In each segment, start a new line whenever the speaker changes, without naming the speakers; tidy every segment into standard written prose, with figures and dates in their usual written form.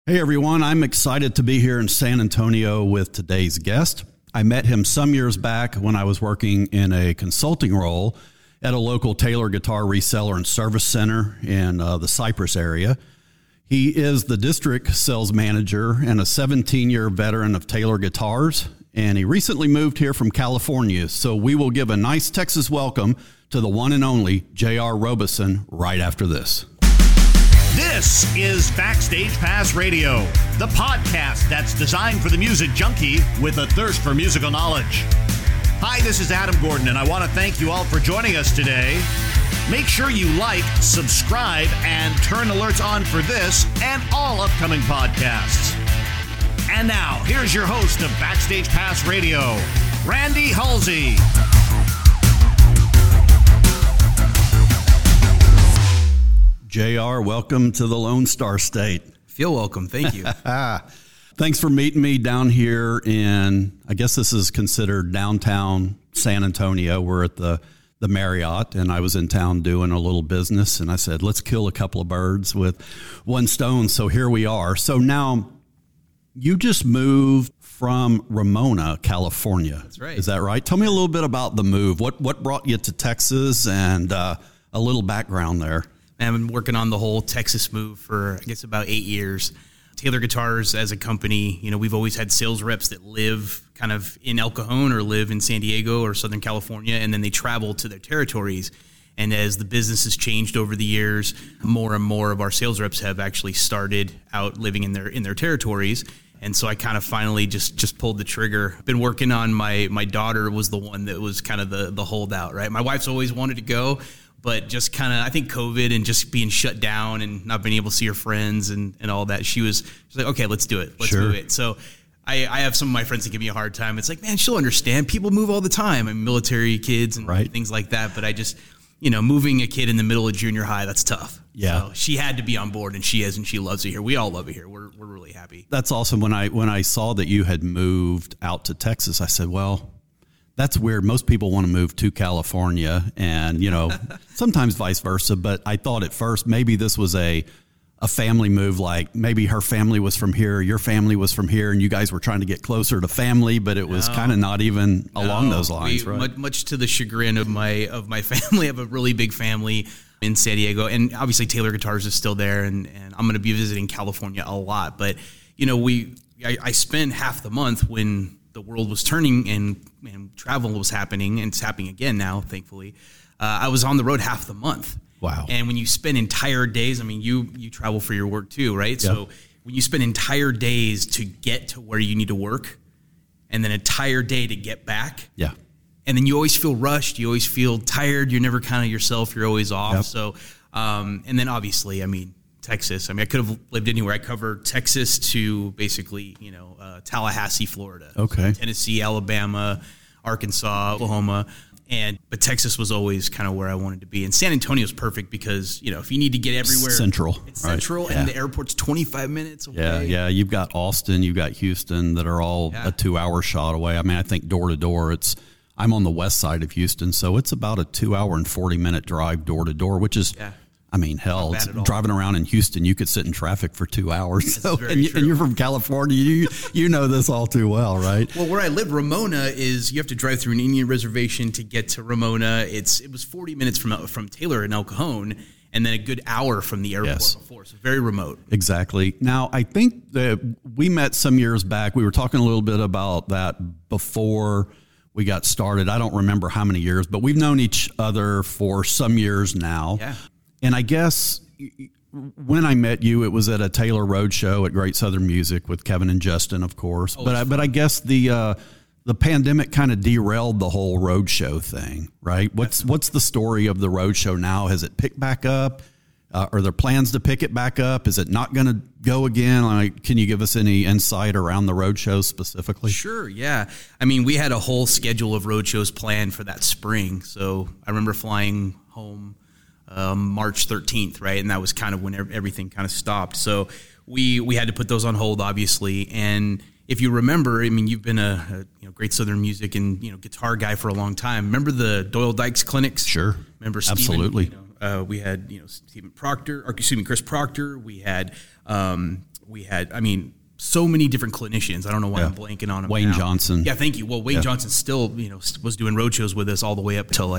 Hey everyone, I'm excited to be here in San Antonio with today's guest. I met him some years back when I was working in a consulting role at a local Taylor guitar reseller and service center in the Cypress area. He is the district sales manager and a 17-year veteran of Taylor guitars, and he recently moved here from California. So we will give a nice Texas welcome to the one and only J.R. Robeson right after this.
This is Backstage Pass Radio, the podcast that's designed for the music junkie with a thirst for musical knowledge. Hi, this is Adam Gordon, and I want to thank you all for joining us today. Make sure you like, subscribe, and turn alerts on for this and all upcoming podcasts. And now, here's your host of Backstage Pass Radio, Randy Halsey.
JR, welcome to the Lone Star State.
Feel welcome. Thank you.
Thanks for meeting me down here in, I guess this is considered downtown San Antonio. We're at the Marriott, and I was in town doing a little business, and I said, let's kill a couple of birds with one stone. So here we are. So now you just moved from Ramona, California.
That's right.
Is that right? Tell me a little bit about the move. What brought you to Texas, and a little background there.
I've been working on the whole Texas move for, I guess, about 8 years. Taylor Guitars as a company, we've always had sales reps that live kind of in El Cajon or live in San Diego or Southern California, and then they travel to their territories. And as the business has changed over the years, more and more of our sales reps have actually started out living in their territories. And so I kind of finally just pulled the trigger. Been working on my daughter was the one that was kind of the holdout, right? My wife's always wanted to go, but just kind of, I think COVID and just being shut down and not being able to see her friends and all that, she's like, okay, let's do it. Let's move it. So I have some of my friends that give me a hard time. It's like, man, she'll understand. People move all the time. I mean, military kids and things like that. But I just, moving a kid in the middle of junior high, that's tough.
Yeah.
So she had to be on board, and she is, and she loves it here. We all love it here. We're really happy.
That's awesome. When I saw that you had moved out to Texas, I said, well, that's weird. Most people want to move to California and, sometimes vice versa. But I thought at first maybe this was a family move, like maybe her family was from here, your family was from here, and you guys were trying to get closer to family, but it was kind of not even along those lines, right?
Much to the chagrin of my family. I have a really big family in San Diego, and obviously Taylor Guitars is still there, and I'm going to be visiting California a lot. But, I spend half the month when the world was turning and travel was happening, and it's happening again now, thankfully. I was on the road half the month.
Wow.
And when you spend entire days, I mean, you travel for your work too, right?
Yeah.
So when you spend entire days to get to where you need to work and then an entire day to get back.
Yeah.
And then you always feel rushed. You always feel tired. You're never kind of yourself. You're always off.
Yep.
So, and then obviously, Texas. I could have lived anywhere. I covered Texas to basically, Tallahassee, Florida.
Okay.
So Tennessee, Alabama, Arkansas, Oklahoma. But Texas was always kind of where I wanted to be. And San Antonio is perfect because, if you need to get everywhere.
Central.
It's central,
right.
And the airport's 25 minutes away.
Yeah. You've got Austin, you've got Houston that are all a 2-hour shot away. I mean, I think door to door, I'm on the west side of Houston, so it's about a 2-hour and 40-minute drive door to door, which is, hell, it's driving around in Houston, you could sit in traffic for 2 hours. So, and you're from California, you know this all too well, right?
Well, where I live, Ramona is, you have to drive through an Indian reservation to get to Ramona. It was 40 minutes from Taylor and El Cajon, and then a good hour from the airport before, so very remote.
Exactly. Now, I think that we met some years back. We were talking a little bit about that before we got started. I don't remember how many years, but we've known each other for some years now.
Yeah.
And I guess when I met you, it was at a Taylor Road show at Great Southern Music with Kevin and Justin, of course. But I guess the pandemic kind of derailed the whole road show thing, right? What's the story of the road show now? Has it picked back up? Are there plans to pick it back up? Is it not going to go again? Can you give us any insight around the road show specifically?
Sure, yeah. We had a whole schedule of road shows planned for that spring. So I remember flying home March 13th, right? And that was kind of when everything kind of stopped. So we had to put those on hold, obviously. And if you remember, you've been a Great Southern Music and guitar guy for a long time. Remember the Doyle Dykes clinics?
Sure.
Remember Steven?
Absolutely.
We had Chris Proctor. We had We had, so many different clinicians. I don't know why I'm blanking on them.
Wayne
now.
Johnson.
Yeah, thank you. Well, Wayne Johnson still, was doing road shows with us all the way up till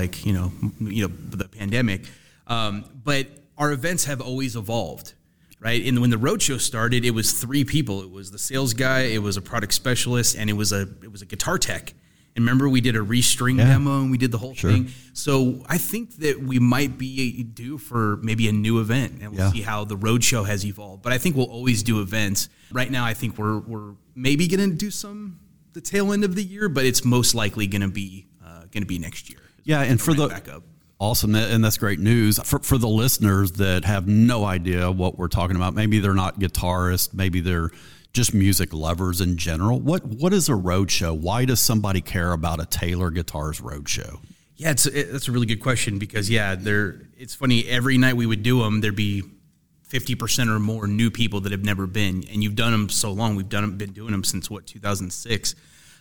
the pandemic. But our events have always evolved, right? And when the road show started, it was 3 people. It was the sales guy, it was a product specialist, and it was a guitar tech. And remember, we did a restring demo and we did the whole thing. So I think that we might be due for maybe a new event, and we'll see how the road show has evolved. But I think we'll always do events. Right now, I think we're maybe going to do the tail end of the year, but it's most likely going to be next year.
Yeah, and for the backup. Awesome, and that's great news for the listeners that have no idea what we're talking about. Maybe they're not guitarists. Maybe they're just music lovers in general. What is a road show? Why does somebody care about a Taylor Guitars road show?
Yeah, that's a really good question because it's funny. Every night we would do them, there'd be 50% or more new people that have never been, and you've done them so long. We've been doing them since 2006.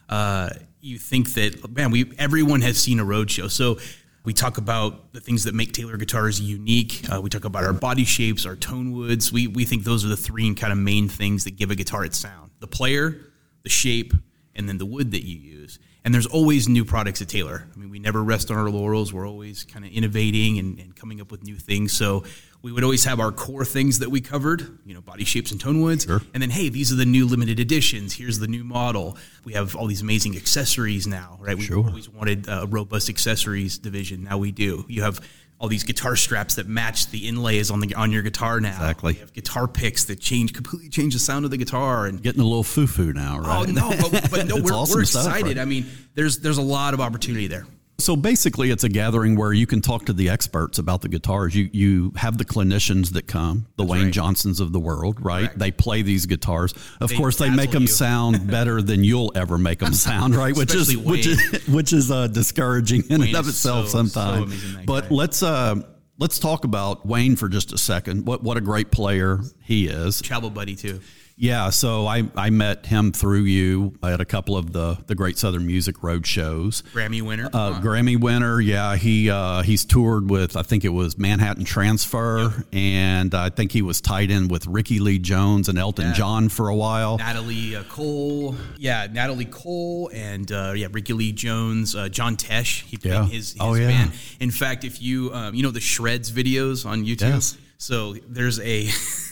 You think that everyone has seen a road show. So we talk about the things that make Taylor guitars unique. We talk about our body shapes, our tone woods. We think those are the 3 kind of main things that give a guitar its sound: the player, the shape, and then the wood that you use. And there's always new products at Taylor. We never rest on our laurels. We're always kind of innovating and coming up with new things. So we would always have our core things that we covered, body shapes and tone woods. Sure. And then, hey, these are the new limited editions. Here's the new model. We have all these amazing accessories now, right? We've always wanted a robust accessories division. Now we do. You have all these guitar straps that match the inlays on your guitar now.
Exactly.
You have guitar picks that completely change the sound of the guitar. And
getting a little foo-foo now, right?
Oh, no, but no, we're
awesome
excited.
Stuff, right?
There's a lot of opportunity there.
So basically, it's a gathering where you can talk to the experts about the guitars. You have the clinicians that come, the Wayne Johnsons of the world, right? Correct. They play these guitars. Of course, they make them sound better than you'll ever make them sound, right? which is discouraging in and of itself sometimes. But let's talk about Wayne for just a second. What a great player he is.
Travel buddy too.
Yeah, so I met him through you at a couple of the Great Southern Music Road shows.
Grammy winner.
Grammy winner, yeah. He's toured with, I think it was Manhattan Transfer, and I think he was tied in with Ricky Lee Jones and Elton John for a while.
Natalie Cole, and Ricky Lee Jones, John Tesh. He played his band. In fact, if you the Shreds videos on YouTube, so there's a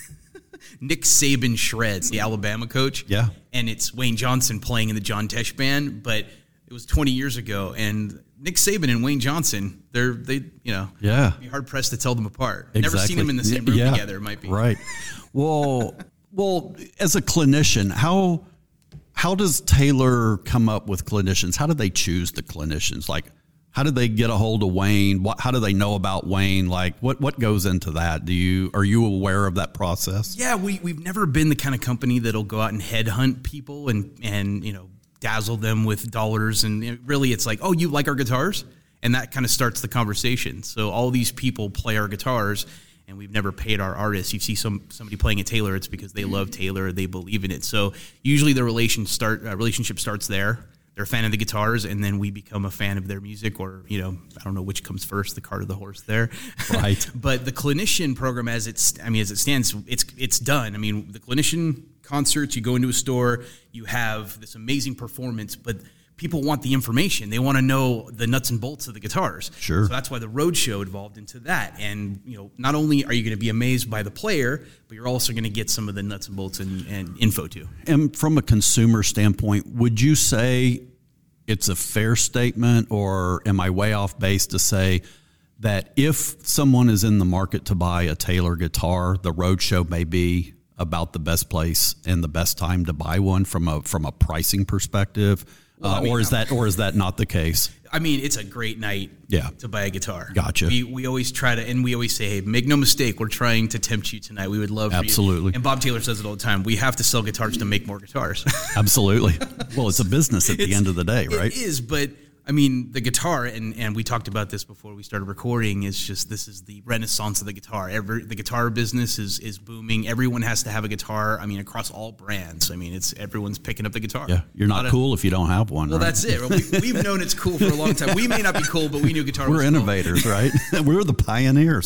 Nick Saban Shreds, the Alabama coach. Yeah. And it's Wayne Johnson playing in the John Tesh band, but it was 20 years ago. And Nick Saban and Wayne Johnson, they be hard pressed to tell them apart. Exactly. Never seen them in the same room together, it might be.
Right. Well, as a clinician, how does Taylor come up with clinicians? How do they choose the clinicians? Like, how did they get a hold of Wayne? How do they know about Wayne? Like, what goes into that? Are you aware of that process?
Yeah, we've never been the kind of company that'll go out and headhunt people and dazzle them with dollars. And really, it's like, oh, you like our guitars? And that kind of starts the conversation. So all these people play our guitars, and we've never paid our artists. You see somebody playing at Taylor, it's because they love Taylor, they believe in it. So usually the relationship starts there. They're a fan of the guitars, and then we become a fan of their music, or, I don't know which comes first, the cart or the horse there. Right. But the clinician program, as it stands, it's done. The clinician concerts, you go into a store, you have this amazing performance, but people want the information. They want to know the nuts and bolts of the guitars.
Sure.
So that's why the road show evolved into that. And, not only are you going to be amazed by the player, but you're also going to get some of the nuts and bolts and info too.
And from a consumer standpoint, would you say it's a fair statement, or am I way off base to say that if someone is in the market to buy a Taylor guitar, the road show may be about the best place and the best time to buy one from a pricing perspective? Or is that not the case?
It's a great night to buy a guitar.
Gotcha.
We always try to, and we always say, hey, make no mistake, we're trying to tempt you tonight. We would love for you.
Absolutely.
And Bob Taylor says it all the time. We have to sell guitars to make more guitars.
Absolutely. Well, it's a business at the end of the day, right?
It is, but the guitar, and we talked about this before we started recording, this is the renaissance of the guitar. The guitar business is booming. Everyone has to have a guitar, across all brands. Everyone's picking up the guitar.
Yeah, you're not cool if you don't have one,
well,
right?
That's it. We've known it's cool for a long time. We may not be cool, but we knew guitar was
We're innovators,
cool.
Right? We're the pioneers.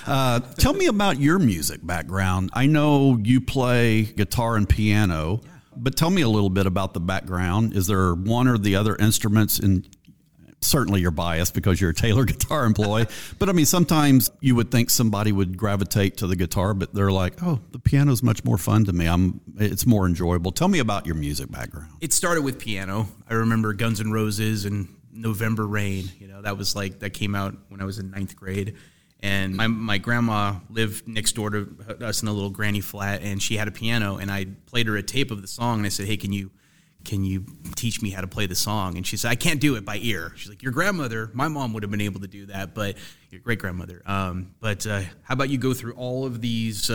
Tell me about your music background. I know you play guitar and piano, but tell me a little bit about the background. Is there one or the other instruments? And certainly you're biased because you're a Taylor guitar employee, but I mean, sometimes you would think somebody would gravitate to the guitar, but they're like, oh, the piano's much more fun to me. It's more enjoyable. Tell me about your music background.
It started with piano. I remember Guns N' Roses and November Rain. That came out when I was in 9th grade. And my grandma lived next door to us in a little granny flat, and she had a piano, and I played her a tape of the song, and I said, hey, can you teach me how to play the song? And she said, I can't do it by ear. She's like, your grandmother, my mom would have been able to do that, but your great-grandmother. But how about you go through all of these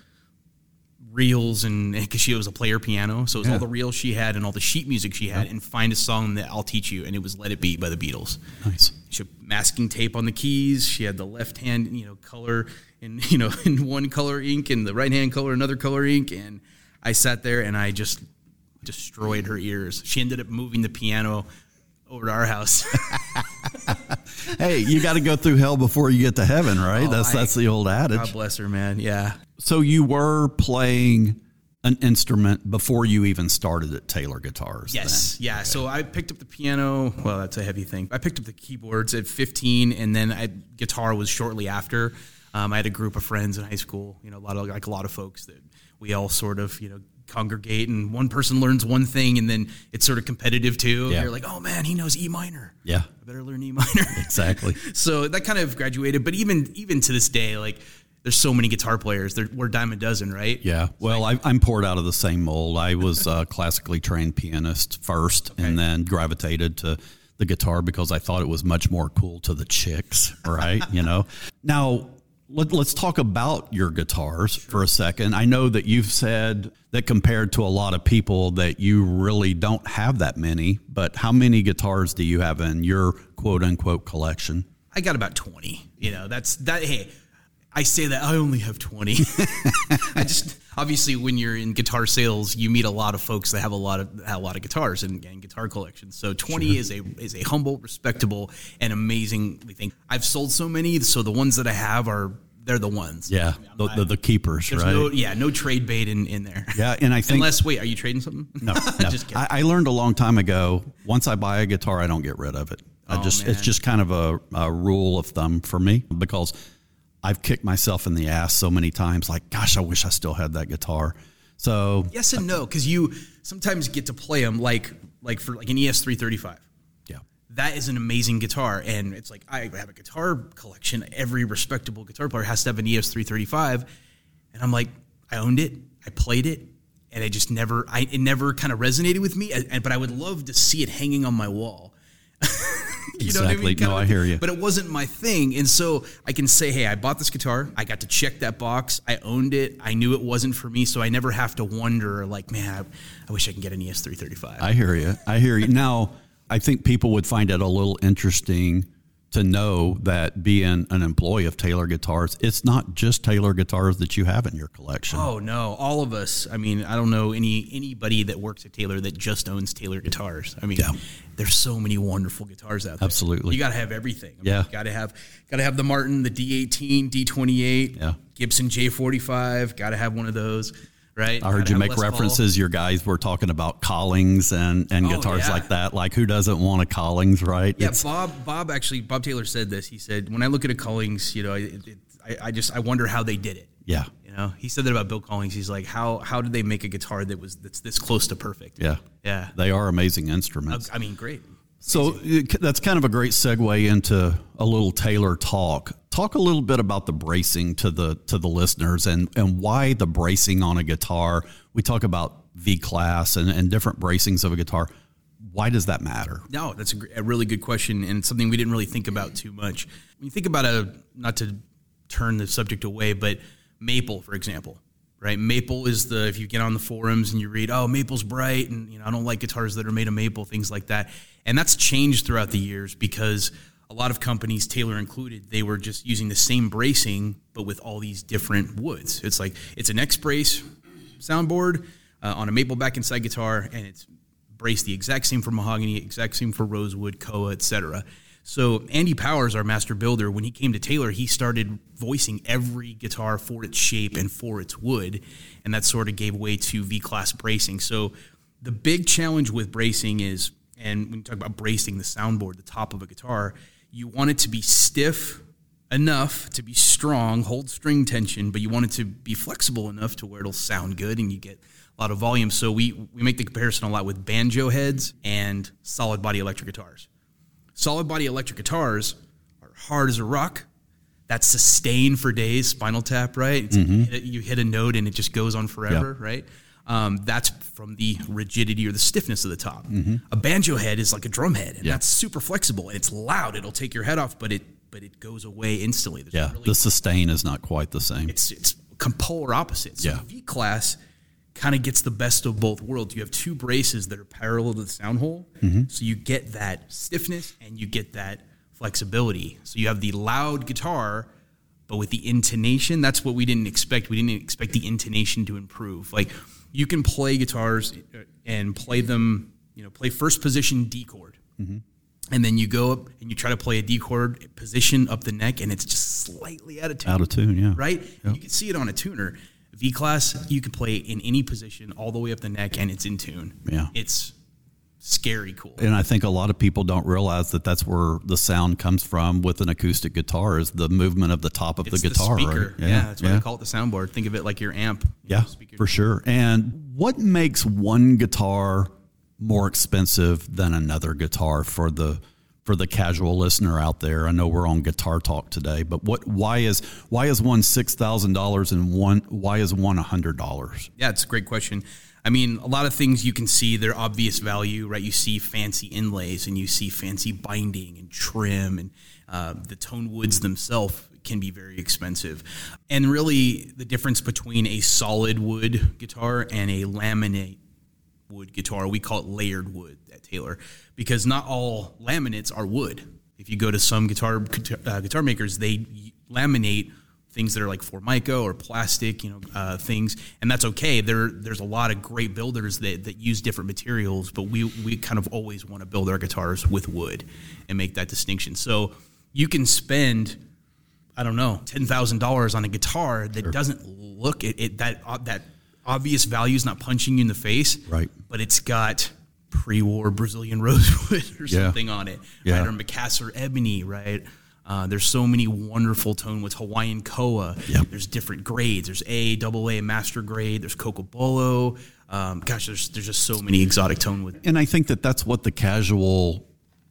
reels, and because she was a player piano, so it was all the reels she had and all the sheet music she had, and find a song that I'll teach you, and it was Let It Be by the Beatles.
Nice.
She had masking tape on the keys. She had the left hand, color in one color ink, and the right hand color another color ink, and I sat there and I just destroyed her ears. She ended up moving the piano over to our house.
Hey, you got to go through hell before you get to heaven, right? That's the old adage.
God bless her, man. Yeah.
So you were playing an instrument before you even started at Taylor Guitars.
Yes.
Then.
Yeah.
Okay.
So I picked up the piano. Well, that's a heavy thing. I picked up the keyboards at 15, and then guitar was shortly after. I had a group of friends in high school. A lot of folks that we all sort of congregate, and one person learns one thing, and then it's sort of competitive too.
Yeah.
You're like, oh man, he knows E minor.
Yeah.
I better learn E minor.
Exactly.
So that kind of graduated. But even to this day, there's so many guitar players. We're a dime a dozen, right?
Yeah. Well, I'm poured out of the same mold. I was a classically trained pianist first, and then gravitated to the guitar because I thought it was much more cool to the chicks, right? Now, let's talk about your guitars for a second. I know that you've said that compared to a lot of people that you really don't have that many, but how many guitars do you have in your quote unquote collection?
I got about 20. Hey, I say that I only have 20. Obviously when you're in guitar sales, you meet a lot of folks that have a lot of guitars and guitar collections. So 20 is a humble, respectable, and amazing thing. I've sold so many, so the ones that I have they're the ones.
Yeah, the keepers, right?
No trade bait in there.
Yeah, and I think
wait, are you trading something?
No.
Just kidding.
I learned a long time ago, once I buy a guitar, I don't get rid of it. It's just kind of a rule of thumb for me, because I've kicked myself in the ass so many times, like, gosh, I wish I still had that guitar. So
yes and no, because you sometimes get to play them like for an ES335.
Yeah,
that is an amazing guitar, and it's like I have a guitar collection. Every respectable guitar player has to have an ES335, and I'm like, I owned it, I played it, and it never kind of resonated with me. But I would love to see it hanging on my wall. You know what I mean?
No, I hear you.
But it wasn't my thing. And so I can say, hey, I bought this guitar. I got to check that box. I owned it. I knew it wasn't for me. So I never have to wonder, like, man, I wish I could get an ES335.
I hear you. Now, I think people would find it a little interesting to know that being an employee of Taylor Guitars, it's not just Taylor Guitars that you have in your collection.
Oh, no. All of us. I mean, I don't know anybody that works at Taylor that just owns Taylor Guitars. I mean, there's so many wonderful guitars out there.
Absolutely.
You got to have everything. You got to have the Martin, the D18, D28, Gibson J45. Got to have one of those. Right.
I heard you make references. Your guys were talking about Collings and guitars like that. Like, who doesn't want a Collings, right?
Yeah, Bob Taylor said this. He said, when I look at a Collings, I wonder how they did it.
Yeah.
He said that about Bill Collings. He's like, how did they make a guitar that's this close to perfect?
Yeah.
Yeah.
They are amazing instruments.
I mean, great.
So that's kind of a great segue into a little Taylor talk. Talk a little bit about the bracing to the listeners and why the bracing on a guitar. We talk about V-class and different bracings of a guitar. Why does that matter?
No, that's a really good question, and something we didn't really think about too much. When you think about not to turn the subject away, but maple, for example. Right, maple is if you get on the forums and you read, oh, maple's bright, and I don't like guitars that are made of maple, things like that. And that's changed throughout the years because a lot of companies, Taylor included, they were just using the same bracing but with all these different woods. It's like it's an X-Brace soundboard on a maple back inside guitar, and it's braced the exact same for mahogany, exact same for rosewood, koa, etc. So Andy Powers, our master builder, when he came to Taylor, he started voicing every guitar for its shape and for its wood, and that sort of gave way to V-Class bracing. So the big challenge with bracing is, and when you talk about bracing the soundboard, the top of a guitar, you want it to be stiff enough to be strong, hold string tension, but you want it to be flexible enough to where it'll sound good and you get a lot of volume. So we make the comparison a lot with banjo heads and solid body electric guitars. Solid body electric guitars are hard as a rock. That's sustained for days, Spinal Tap, right? You hit a note and it just goes on forever, right? That's from the rigidity or the stiffness of the top. A banjo head is like a drum head, and that's super flexible, and it's loud. It'll take your head off, but it goes away instantly.
The sustain is not quite the same.
It's polar opposite. So V-Class kind of gets the best of both worlds. You have two braces that are parallel to the sound hole, so you get that stiffness and you get that flexibility. So you have the loud guitar, but with the intonation, that's what we didn't expect. We didn't expect the intonation to improve. Like, you can play guitars and play them, play first position D chord. And then you go up and you try to play a D chord position up the neck, and it's just slightly out of tune.
Out of tune, yeah.
Right? Yep. You can see it on a tuner. V-Class, you can play in any position all the way up the neck, and it's in tune.
Yeah.
It's scary cool.
And I think a lot of people don't realize that that's where the sound comes from with an acoustic guitar, is the movement of the top of the guitar.
The speaker.
Right?
Yeah, that's why they call it the soundboard. Think of it like your amp.
For sure. And what makes one guitar more expensive than another guitar for the casual listener out there? I know we're on Guitar Talk today, but why is one $6,000 and why is one $100?
Yeah, it's a great question. I mean, a lot of things you can see their obvious value, right? You see fancy inlays and you see fancy binding and trim, and the tone woods themselves can be very expensive. And really, the difference between a solid wood guitar and a laminate wood guitar, we call it layered wood at Taylor, because not all laminates are wood. If you go to some guitar makers, they laminate things that are like Formica or plastic, things, and that's okay. There's a lot of great builders that use different materials, but we kind of always want to build our guitars with wood and make that distinction. So you can spend, I don't know, $10,000 on a guitar that doesn't look that obvious value is not punching you in the face,
right?
But it's got pre-war Brazilian rosewood or something on it, right? Or Macassar ebony, right? There's so many wonderful tone woods. Hawaiian koa. There's different grades. There's A, AA, master grade. There's cocobolo. There's just so many exotic tone woods.
And I think that's what the casual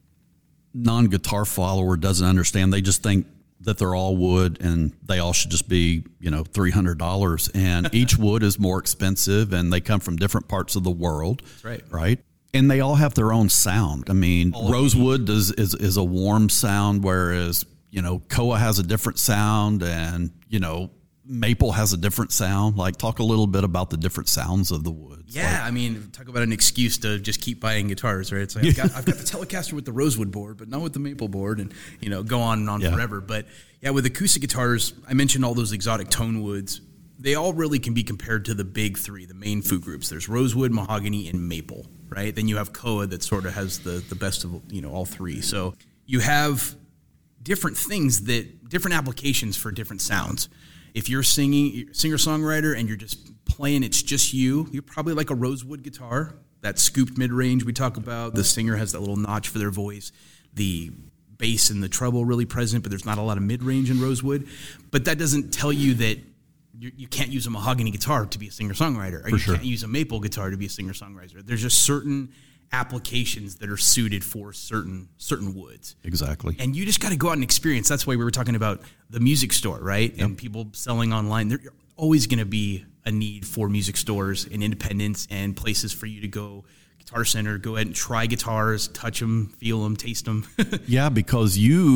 non-guitar follower doesn't understand. They just think that they're all wood and they all should just be, $300. And each wood is more expensive and they come from different parts of the world.
That's right.
Right. And they all have their own sound. I mean, rosewood is a warm sound, whereas, koa has a different sound and, maple has a different sound. Like, talk a little bit about the different sounds of the woods.
Yeah, I mean, talk about an excuse to just keep buying guitars, right? It's like, I've got the Telecaster with the rosewood board, but not with the maple board, and, go on and on forever. But, yeah, with acoustic guitars, I mentioned all those exotic tone woods. They all really can be compared to the big three, the main food groups. There's rosewood, mahogany, and maple, right? Then you have koa that sort of has the best of, all three. So you have different things different applications for different sounds. If you're singer-songwriter and you're just playing, it's just you're probably like a rosewood guitar, that scooped mid-range we talk about. The singer has that little notch for their voice. The bass and the treble really present, but there's not a lot of mid-range in rosewood. But that doesn't tell you that you can't use a mahogany guitar to be a singer-songwriter, or can't use a maple guitar to be a singer-songwriter. There's just certain applications that are suited for certain woods.
Exactly.
And you just got to go out and experience. That's why we were talking about the music store, right? Yep. And people selling online. There's always going to be a need for music stores and independents and places for you to go. Guitar Center, go ahead and try guitars, touch them, feel them, taste them.
Yeah, because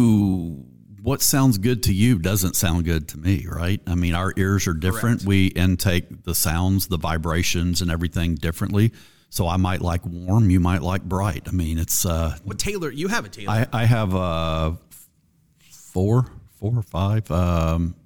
what sounds good to you doesn't sound good to me, right? I mean, our ears are different. Correct. We intake the sounds, the vibrations, and everything differently. So I might like warm, you might like bright. I mean, it's...
What Taylor? You have a Taylor.
I have four or five.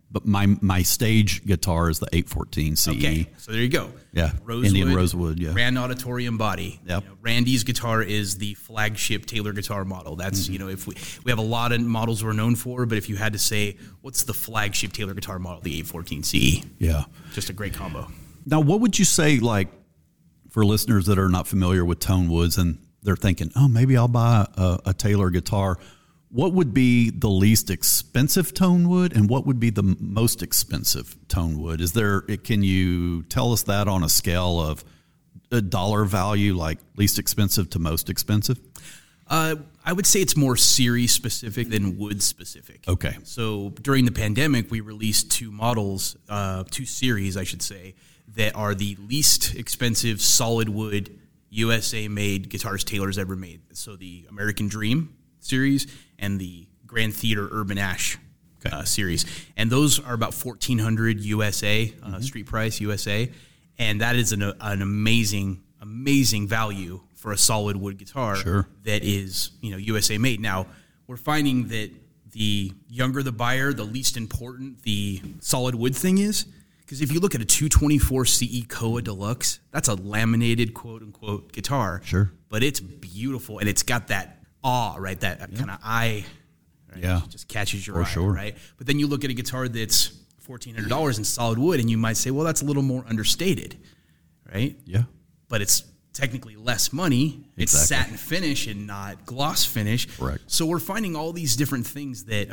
but my stage guitar is the 814 CE.
Okay, so there you go.
Yeah,
Rosewood,
Indian Rosewood, yeah.
Grand Auditorium body.
Yep.
Randy's guitar is the flagship Taylor guitar model. That's, if we have a lot of models we're known for, but if you had to say, what's the flagship Taylor guitar model? The 814 CE.
Yeah.
Just a great combo.
Now, what would you say, like, for listeners that are not familiar with tone woods and they're thinking, oh, maybe I'll buy a Taylor guitar, what would be the least expensive tone wood and what would be the most expensive tone wood? Can you tell us that on a scale of a dollar value, like least expensive to most expensive?
I would say it's more series specific than wood specific.
Okay.
So during the pandemic, we released two series, I should say, that are the least expensive solid wood USA made guitars Taylor's ever made. So the American Dream series and the Grand Theater Urban Ash series. And those are about $1,400 USA, street price USA. And that is an amazing value for a solid wood guitar that is, USA made. Now, we're finding that the younger the buyer, the least important the solid wood thing is. Because if you look at a 224 CE Koa Deluxe, that's a laminated quote-unquote guitar. Sure. But it's beautiful, and it's got that awe, right? That kind of eye, right?
Yeah,
it just catches your eye, right? But then you look at a guitar that's $1,400 in solid wood, and you might say, well, that's a little more understated, right?
Yeah.
But it's technically less money. It's satin finish and not gloss finish.
Correct.
So we're finding all these different things that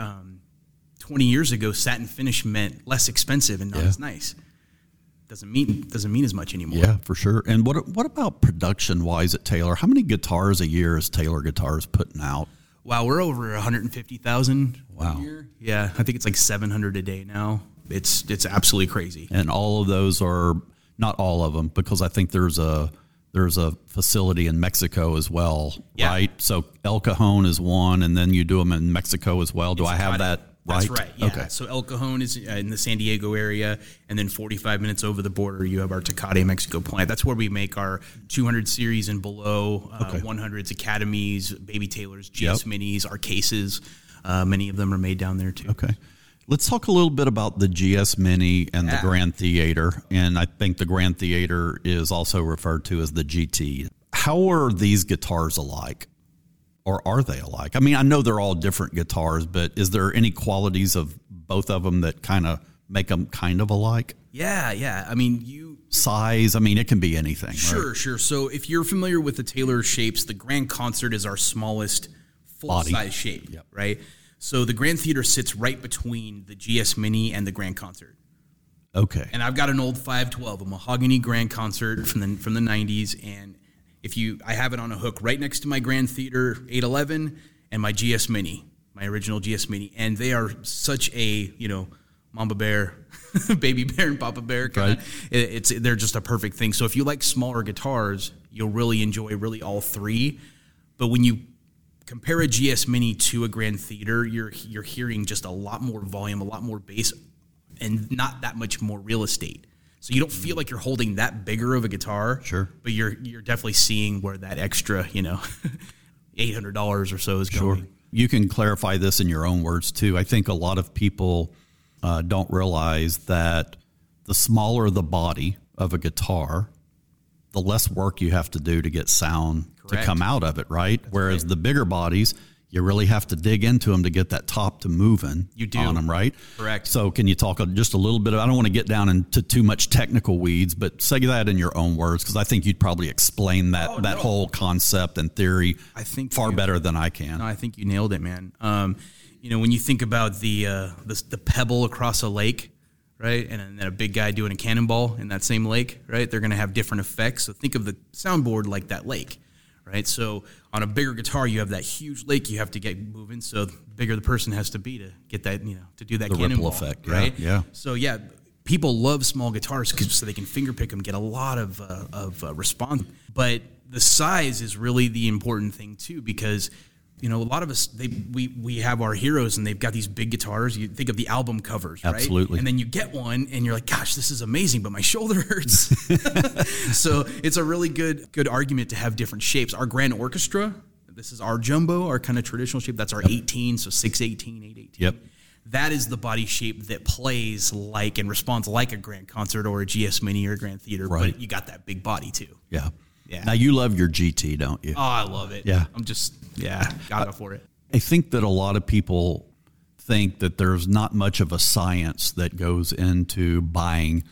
20 years ago, satin finish meant less expensive and not as nice. Doesn't mean as much anymore.
Yeah, for sure. And what about production-wise at Taylor? How many guitars a year is Taylor Guitars putting out?
Wow, we're over 150,000
wow.
a year. Yeah, I think it's like 700 a day now. It's absolutely crazy.
And all of those are, not all of them, because I think there's a facility in Mexico as well, right? So El Cajon is one, and then you do them in Mexico as well. Do I have that right?
That's right, yeah.
Okay.
So El Cajon is in the San Diego area, and then 45 minutes over the border, you have our Tecate, Mexico plant. That's where we make our 200 series and below, 100s, Academies, Baby Taylors, GS Minis, our cases. Many of them are made down there, too.
Okay. Let's talk a little bit about the GS Mini and the Grand Theater, and I think the Grand Theater is also referred to as the GT. How are these guitars alike? Or are they alike? I mean, I know they're all different guitars, but is there any qualities of both of them that kind of make them kind of alike?
Yeah. I mean,
size, I mean, it can be anything.
Sure,
right?
sure. So if you're familiar with the Taylor shapes, the Grand Concert is our smallest full-size shape, right? So the Grand Theater sits right between the GS Mini and the Grand Concert.
Okay.
And I've got an old 512, a mahogany Grand Concert from the 90s, and I have it on a hook right next to my Grand Theater 811 and my GS Mini, my original GS Mini, and they are such a Mama Bear, Baby Bear, and Papa Bear kind of. Right. They're just a perfect thing. So if you like smaller guitars, you'll really enjoy all three. But when you compare a GS Mini to a Grand Theater, you're hearing just a lot more volume, a lot more bass, and not that much more real estate. So you don't feel like you're holding that bigger of a guitar.
Sure.
But you're definitely seeing where that extra, $800 or so is going.
Sure. You can clarify this in your own words, too. I think a lot of people don't realize that the smaller the body of a guitar, the less work you have to do to get sound to come out of it, right? Whereas the bigger bodies, you really have to dig into them to get that top to moving on them, right?
Correct.
So can you talk just a little bit? I don't want to get down into too much technical weeds, but say that in your own words, because I think you'd probably explain that whole concept and theory far better than I can.
No, I think you nailed it, man. When you think about the pebble across a lake, right, and then a big guy doing a cannonball in that same lake, right, they're going to have different effects. So think of the soundboard like that lake. Right, so on a bigger guitar, you have that huge lake you have to get moving. So the bigger the person has to be to get that, to do that
the
cannonball
ripple effect,
right?
Yeah.
So people love small guitars so they can finger pick them, get a lot of response. But the size is really the important thing too, because a lot of us we have our heroes and they've got these big guitars. You think of the album covers, right?
Absolutely.
And then you get one and you're like, gosh, this is amazing, but my shoulder hurts. So it's a really good argument to have different shapes. Our Grand Orchestra, this is our jumbo, our kind of traditional shape. That's our 18, so 618, 818.
Yep.
that is the body shape that plays like and responds like a Grand Concert or a GS Mini or a Grand Theater,
Right.
but you got that big body too.
Yeah.
Yeah.
Now, you love your GT, don't you?
Oh, I love it.
Yeah.
I'm just, got it for it.
I think that a lot of people think that there's not much of a science that goes into buying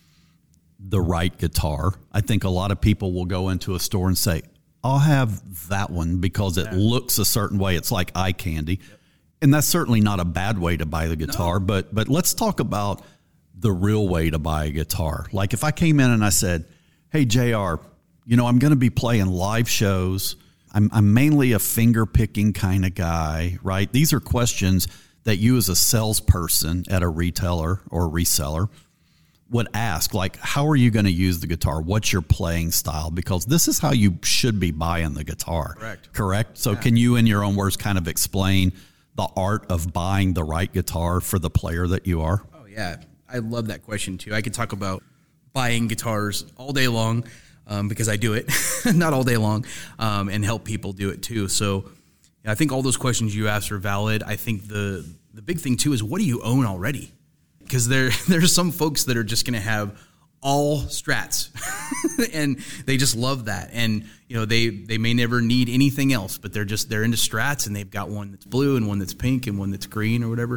the right guitar. I think a lot of people will go into a store and say, I'll have that one because it looks a certain way. It's like eye candy. Yep. And that's certainly not a bad way to buy the guitar, but let's talk about the real way to buy a guitar. Like if I came in and I said, hey, JR, I'm going to be playing live shows. I'm mainly a finger picking kind of guy, right? These are questions that you as a salesperson at a retailer or reseller would ask, like, how are you going to use the guitar? What's your playing style? Because this is how you should be buying the guitar. Correct? So can you, in your own words, kind of explain the art of buying the right guitar for the player that you are?
Oh, yeah. I love that question, too. I could talk about buying guitars all day long because I do it, not all day long, and help people do it, too. So I think all those questions you asked are valid. I think the big thing, too, is what do you own already? Because there's some folks that are just going to have all Strats and they just love that. And, they may never need anything else, but they're into Strats and they've got one that's blue and one that's pink and one that's green or whatever.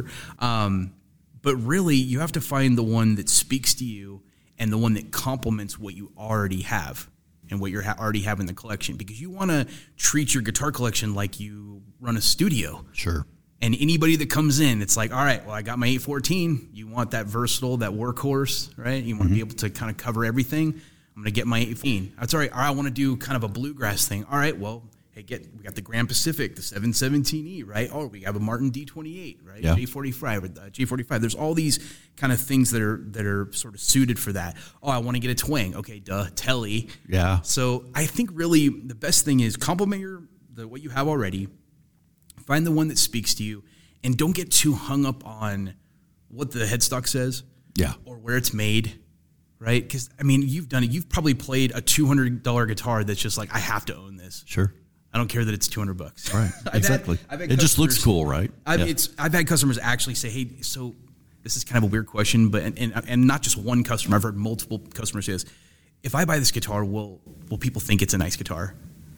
But really you have to find the one that speaks to you and the one that complements what you already have and what you already have in the collection, because you want to treat your guitar collection like you run a studio.
Sure.
And anybody that comes in, it's like, all right, well, I got my 814. You want that versatile, that workhorse, right? You want to be able to kind of cover everything. I'm going to get my 814. That's all right. All right, I want to do kind of a bluegrass thing. All right, well, hey, we got the Grand Pacific, the 717E, right? Oh, we have a Martin D28, right?
Yeah.
J45. There's all these kind of things that are sort of suited for that. Oh, I want to get a twang. Okay, Telly.
Yeah.
So I think really the best thing is complement what you have already. Find the one that speaks to you, and don't get too hung up on what the headstock says, or where it's made, right? Because you've done it. You've probably played a $200 guitar that's just like, I have to own this.
Sure.
I don't care that it's $200.
Right. Exactly. It just looks cool, right?
I've had customers actually say, hey, so this is kind of a weird question, but and not just one customer. I've heard multiple customers say this. If I buy this guitar, will people think it's a nice guitar?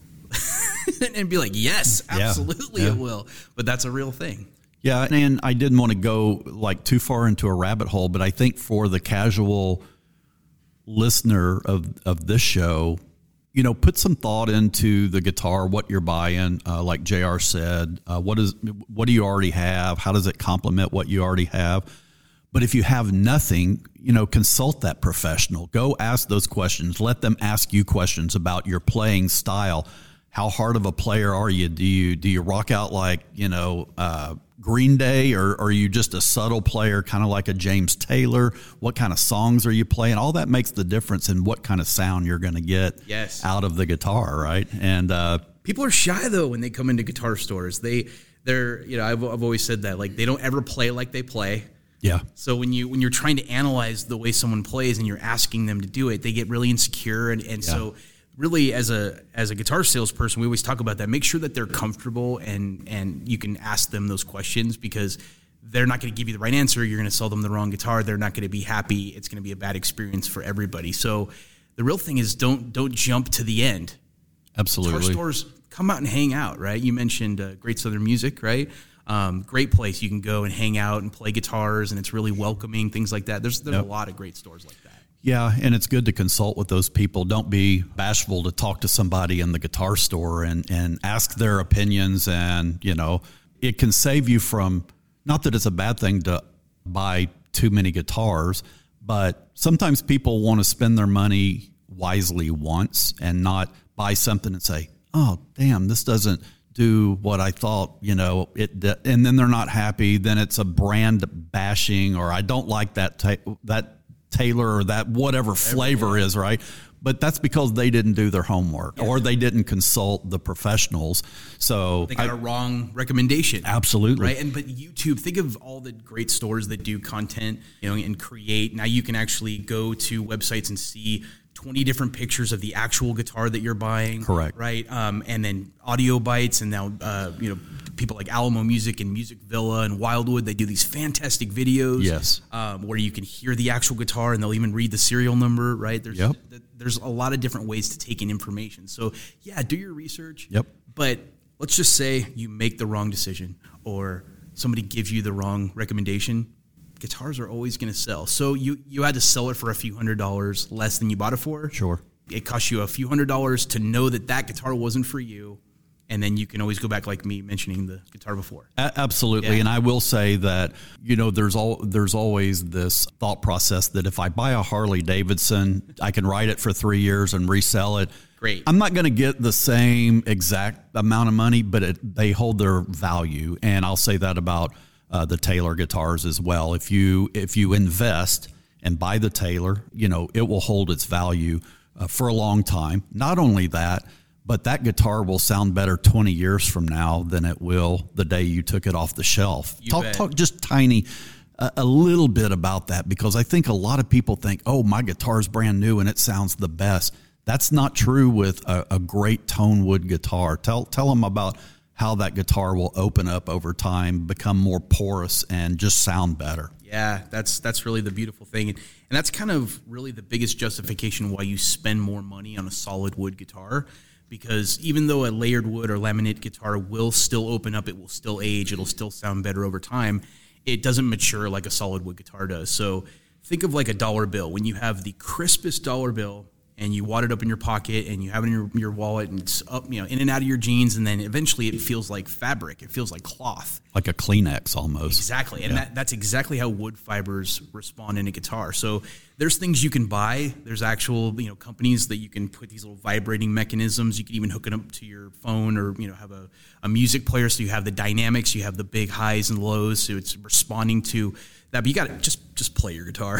And be like, yes, absolutely it will. But that's a real thing.
Yeah, and I didn't want to go like too far into a rabbit hole, but I think for the casual listener of this show, put some thought into the guitar, what you're buying. Like JR said, what do you already have? How does it complement what you already have? But if you have nothing, consult that professional. Go ask those questions. Let them ask you questions about your playing style. How hard of a player are you? Do you rock out like, Green Day, or are you just a subtle player, kind of like a James Taylor? What kind of songs are you playing? All that makes the difference in what kind of sound you're going to get out of the guitar, right? And
people are shy though when they come into guitar stores. They're I've always said that, like, they don't ever play like they play.
Yeah.
So when you're trying to analyze the way someone plays and you're asking them to do it, they get really insecure, and so. Really, as a guitar salesperson, we always talk about that. Make sure that they're comfortable and you can ask them those questions, because they're not going to give you the right answer. You're going to sell them the wrong guitar. They're not going to be happy. It's going to be a bad experience for everybody. So the real thing is don't jump to the end.
Absolutely.
Guitar stores, come out and hang out, right? You mentioned Great Southern Music, right? Great place. You can go and hang out and play guitars, and it's really welcoming, things like that. There's a lot of great stores like that.
Yeah, and it's good to consult with those people. Don't be bashful to talk to somebody in the guitar store and ask their opinions. And, it can save you from, not that it's a bad thing to buy too many guitars, but sometimes people want to spend their money wisely once and not buy something and say, oh, damn, this doesn't do what I thought, it did. And then they're not happy. Then it's a brand bashing, or I don't like that Taylor or that whatever flavor is, right? But that's because they didn't do their homework or they didn't consult the professionals. So
they got a wrong recommendation.
Absolutely.
Right. But YouTube, think of all the great stores that do content, and create. Now you can actually go to websites and see 20 different pictures of the actual guitar that you're buying.
Correct.
Right. And then audio bites, and now, people like Alamo Music and Music Villa and Wildwood. They do these fantastic videos.
Yes.
Where you can hear the actual guitar and they'll even read the serial number, right? There's a lot of different ways to take in information. So, yeah, do your research.
Yep.
But let's just say you make the wrong decision or somebody gives you the wrong recommendation. Guitars are always going to sell. So you had to sell it for a few $100s less than you bought it for.
Sure.
It costs you a few $100s to know that guitar wasn't for you. And then you can always go back, like me mentioning the guitar before.
Absolutely. Yeah. And I will say that, there's always this thought process that if I buy a Harley Davidson, I can ride it for 3 years and resell it.
Great.
I'm not going to get the same exact amount of money, but they hold their value. And I'll say that about the Taylor guitars as well. If you invest and buy the Taylor, it will hold its value for a long time. Not only that, but that guitar will sound better 20 years from now than it will the day you took it off the shelf. Talk just a little bit about that, because I think a lot of people think, oh, my guitar's brand new and it sounds the best. That's not true with a great tone wood guitar. Tell them about how that guitar will open up over time, become more porous, and just sound better.
Yeah, that's really the beautiful thing. And that's kind of really the biggest justification why you spend more money on a solid wood guitar. Because even though a layered wood or laminate guitar will still open up, it will still age, it'll still sound better over time, it doesn't mature like a solid wood guitar does. So think of like a dollar bill. When you have the crispest dollar bill and you wad it up in your pocket and you have it in your wallet and it's up, in and out of your jeans, and then eventually it feels like fabric. It feels like cloth.
Like a Kleenex almost.
Exactly. And that's exactly how wood fibers respond in a guitar. So there's things you can buy. There's actual, companies that you can put these little vibrating mechanisms. You can even hook it up to your phone or, have a music player. So you have the dynamics, you have the big highs and lows. So it's responding to that, but you got to just play your guitar.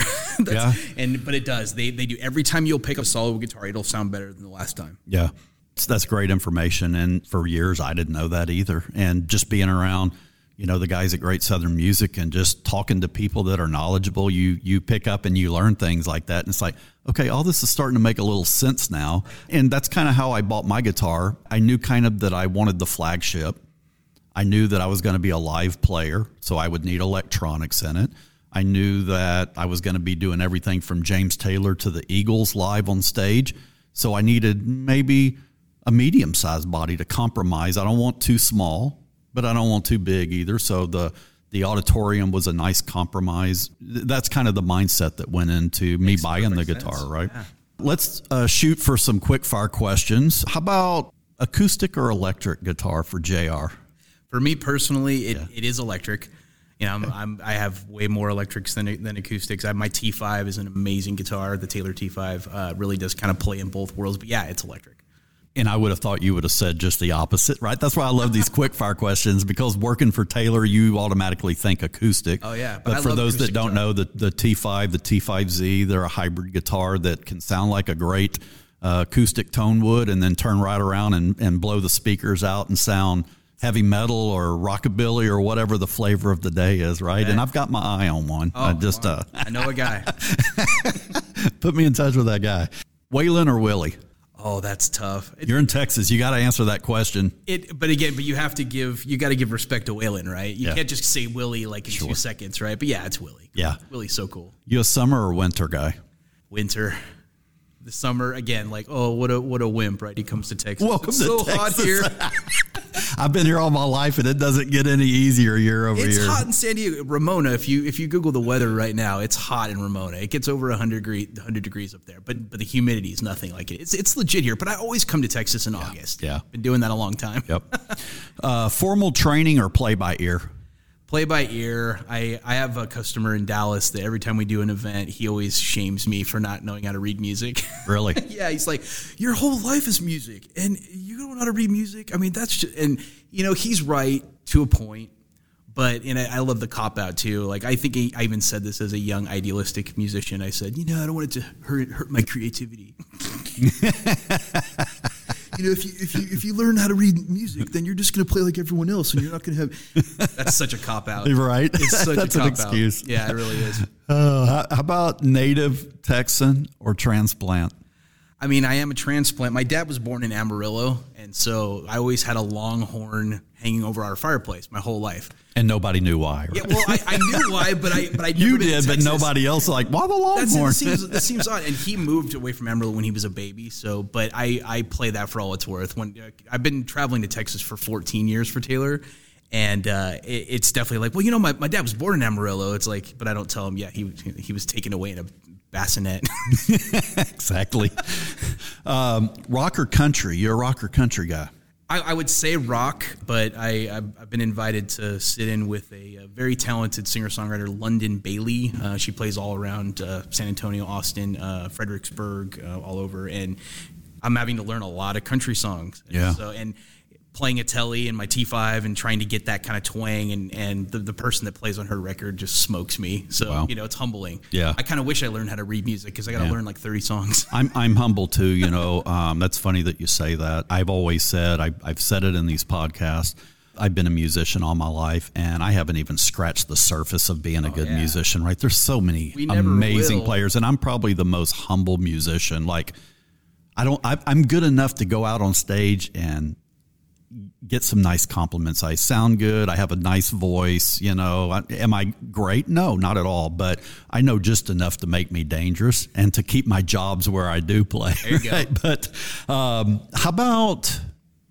But it does. They do. Every time you'll pick up a solid wood guitar, it'll sound better than the last time.
Yeah. That's great information. And for years, I didn't know that either. And just being around, the guys at Great Southern Music and just talking to people that are knowledgeable, you pick up and you learn things like that. And it's like, okay, all this is starting to make a little sense now. And that's kind of how I bought my guitar. I knew kind of that I wanted the flagship. I knew that I was going to be a live player, so I would need electronics in it. I knew that I was going to be doing everything from James Taylor to the Eagles live on stage, so I needed maybe a medium-sized body to compromise. I don't want too small, but I don't want too big either, so the auditorium was a nice compromise. That's kind of the mindset that went into me buying the guitar, sense. Right? Yeah. Let's shoot for some quick-fire questions. How about acoustic or electric guitar for JR?
For me personally, it is electric. I have way more electrics than acoustics. My T5 is an amazing guitar. The Taylor T5 really does kind of play in both worlds. But yeah, it's electric.
And I would have thought you would have said just the opposite, right? That's why I love these quick fire questions, because working for Taylor, you automatically think acoustic.
Oh yeah.
But for those that don't know, the T5, the T5Z, they're a hybrid guitar that can sound like a great acoustic tone wood and then turn right around and blow the speakers out and sound heavy metal or rockabilly or whatever the flavor of the day is, right? Yeah. And I've got my eye on one.
I know a guy.
Put me in touch with that guy. Waylon or Willie?
Oh, that's tough.
You're in Texas. You got to answer that question.
But you got to give respect to Waylon, right? You can't just say Willie like in 2 seconds, right? But yeah, it's Willie.
Yeah.
Willie's so cool.
You a summer or winter guy?
Winter. The summer, again, like, oh, what a wimp, right? He comes to Texas.
Welcome to Texas.
Hot here.
I've been here all my life, and it doesn't get any easier year over year.
It's hot in San Diego. Ramona, if you Google the weather right now, it's hot in Ramona. It gets over 100 degrees up there, but the humidity is nothing like it. It's legit here, but I always come to Texas in August.
Yeah.
Been doing that a long time.
Yep. Formal training or play by ear?
Play by ear. I have a customer in Dallas that every time we do an event, he always shames me for not knowing how to read music.
Really?
Yeah, he's like, your whole life is music, and you don't know how to read music? I mean, that's just, and he's right to a point, but I love the cop-out too. Like, I think I even said this as a young idealistic musician. I said, I don't want it to hurt my creativity. If you learn how to read music, then you're just going to play like everyone else, and you're not going to have. That's such a cop out,
right?
It's such
That's
a cop
an excuse.
Out. Yeah, it really is.
How about native Texan or transplant?
I mean, I am a transplant. My dad was born in Amarillo, and so I always had a longhorn hanging over our fireplace my whole life.
And nobody knew why, right?
Yeah, well, I knew why, but I never
You
been to
did, but
Texas.
nobody else like, why the longhorn?
That seems odd. And he moved away from Amarillo when he was a baby. So, but I play that for all it's worth. When I've been traveling to Texas for 14 years for Taylor, and it's definitely like, well, you know, my dad was born in Amarillo. It's like, but I don't tell him. Yeah, he was taken away in a bassinet.
Exactly. Rock or country? You're a rock or country guy.
I would say rock, but I've been invited to sit in with a very talented singer-songwriter, London Bailey. She plays all around San Antonio, Austin, Fredericksburg, all over, and I'm having to learn a lot of country songs.
Yeah.
And playing a telly and my T5 and trying to get that kind of twang, and the person that plays on her record just smokes me. So,
Wow.
it's humbling.
Yeah.
I kind of wish I learned how to read music because I got to learn like 30 songs.
I'm humble too, that's funny that you say that. I've always said, I've said it in these podcasts, I've been a musician all my life, and I haven't even scratched the surface of being a good musician, right? There's so many amazing players, and I'm probably the most humble musician. Like, I'm good enough to go out on stage and get some nice compliments. I sound good. I have a nice voice. Am I great? No, not at all. But I know just enough to make me dangerous and to keep my jobs where I do play.
There you go.
But how about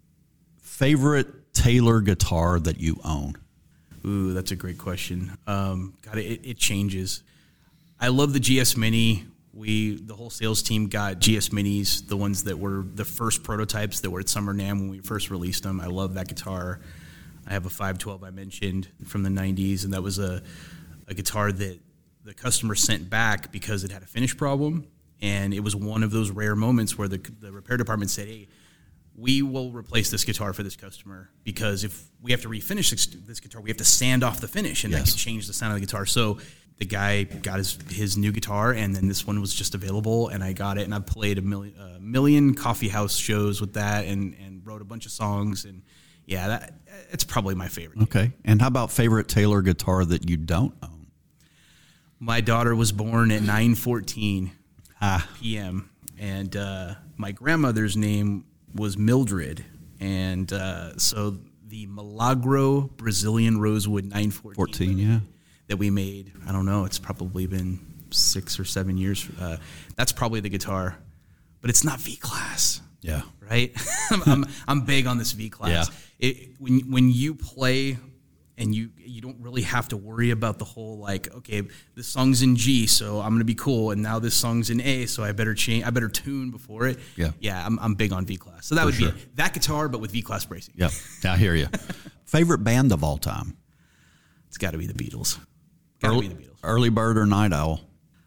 favorite Taylor guitar that you own?
Ooh, that's a great question. God, it changes. I love the GS Mini. The whole sales team got GS Minis, the ones that were the first prototypes that were at Summer NAMM when we first released them. I love that guitar. I have a 512 I mentioned from the 90s, and that was a guitar that the customer sent back because it had a finish problem, and it was one of those rare moments where the repair department said, hey, we will replace this guitar for this customer because if we have to refinish this guitar, we have to sand off the finish, and that could change the sound of the guitar. So the guy got his new guitar, and then this one was just available, and I got it, and I played a million coffee house shows with that, and wrote a bunch of songs, and it's probably my favorite.
Okay, and how about favorite Taylor guitar that you don't own?
My daughter was born at 9:14 p.m., and my grandmother's name was Mildred, and so the Milagro Brazilian Rosewood 914 that we made, I don't know, it's probably been 6 or 7 years. That's probably the guitar, but it's not V-Class.
Yeah.
Right? I'm big on this V-Class.
Yeah.
When you play and you don't really have to worry about the whole, like, okay, this song's in G, so I'm going to be cool, and now this song's in A, so I better tune before it. Yeah. Yeah, I'm big on V-Class. So that would be that guitar, but with V-Class bracing.
Yep, I hear you. Favorite band of all time?
It's got to be the Beatles.
Early Bird or Night Owl?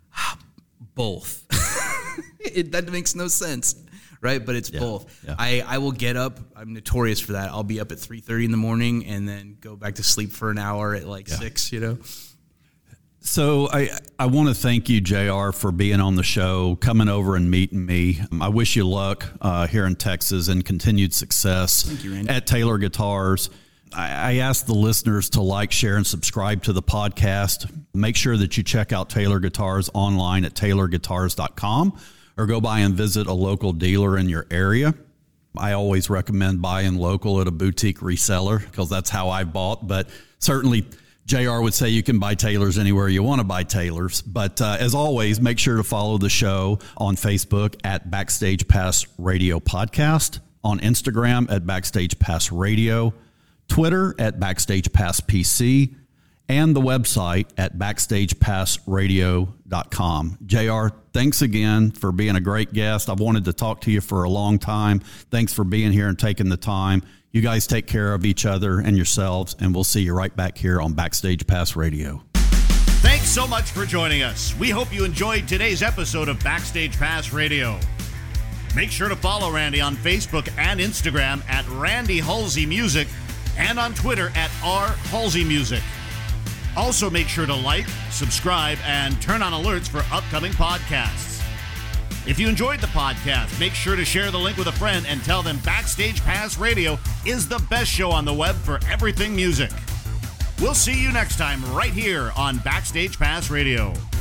Both. That makes no sense, right? But it's both. Yeah. I will get up. I'm notorious for that. I'll be up at 3:30 in the morning and then go back to sleep for an hour at 6,
So I want to thank you, JR, for being on the show, coming over and meeting me. I wish you luck here in Texas and continued success.
Thank you, Randy.
At Taylor Guitars. I ask the listeners to like, share, and subscribe to the podcast. Make sure that you check out Taylor Guitars online at taylorguitars.com or go by and visit a local dealer in your area. I always recommend buying local at a boutique reseller because that's how I bought. But certainly, JR would say you can buy Taylors anywhere you want to buy Taylors. But as always, make sure to follow the show on Facebook at Backstage Pass Radio Podcast, on Instagram at Backstage Pass Radio, Twitter at Backstage Pass PC, and the website at BackstagePassRadio.com. JR, thanks again for being a great guest. I've wanted to talk to you for a long time. Thanks for being here and taking the time. You guys take care of each other and yourselves, and we'll see you right back here on Backstage Pass Radio.
Thanks so much for joining us. We hope you enjoyed today's episode of Backstage Pass Radio. Make sure to follow Randy on Facebook and Instagram at Randy Halsey Music, and on Twitter at @RHalseyMusic. Also, make sure to like, subscribe, and turn on alerts for upcoming podcasts. If you enjoyed the podcast, make sure to share the link with a friend and tell them Backstage Pass Radio is the best show on the web for everything music. We'll see you next time right here on Backstage Pass Radio.